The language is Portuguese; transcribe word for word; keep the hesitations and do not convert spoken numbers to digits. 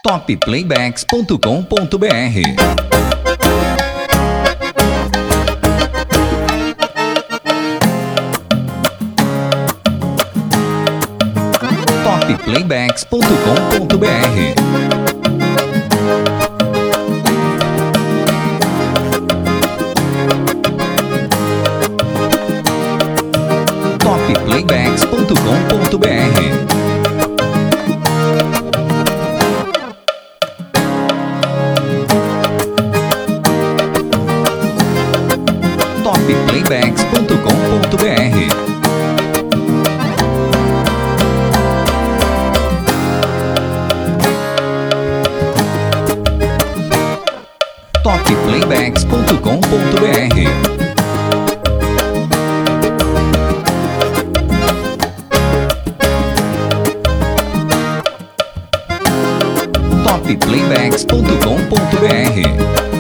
top playbacks ponto com ponto br. top playbacks ponto com ponto br. top playbacks ponto com ponto br. top playbacks ponto com ponto br. top playbacks ponto com ponto br. top playbacks ponto com ponto br.